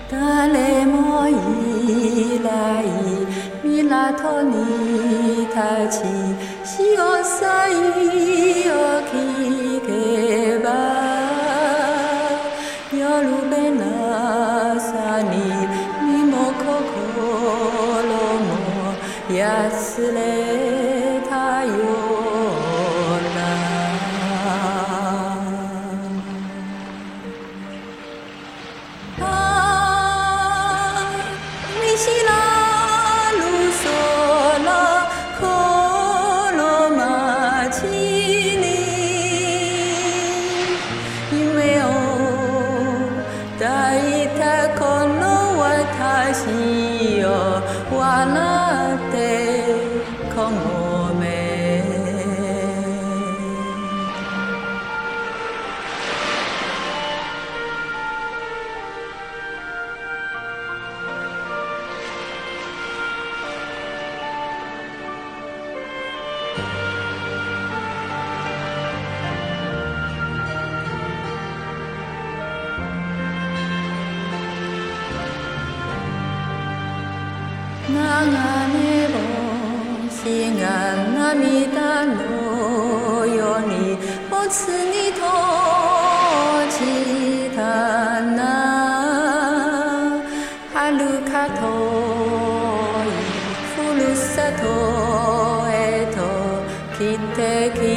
誰もいない港に立ち潮騒を聞けば夜べなさに身も心も安れたような見知らぬ空この街に夢を抱いたこの私を笑ってこごめ流れ星が涙のように没に閉じたな遥か遠いふるさとへと来て